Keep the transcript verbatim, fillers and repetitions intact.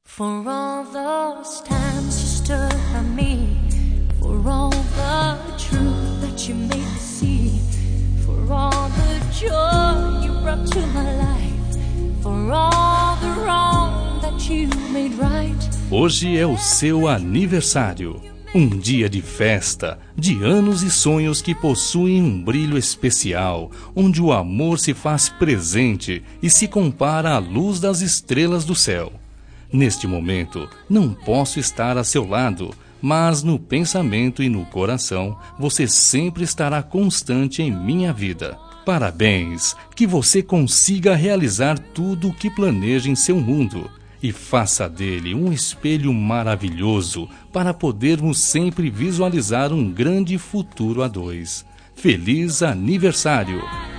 For all those times you stood by me, for all the truth that you made me see, for all the joy you brought to my life, for all the wrong that you made right. Hoje é o seu aniversário, um dia de festa, de anos e sonhos que possuem um brilho especial, onde o amor se faz presente e se compara à luz das estrelas do céu. Neste momento, não posso estar a seu lado, mas no pensamento e no coração, você sempre estará constante em minha vida. Parabéns! Que você consiga realizar tudo o que planeja em seu mundo e faça dele um espelho maravilhoso para podermos sempre visualizar um grande futuro a dois. Feliz aniversário!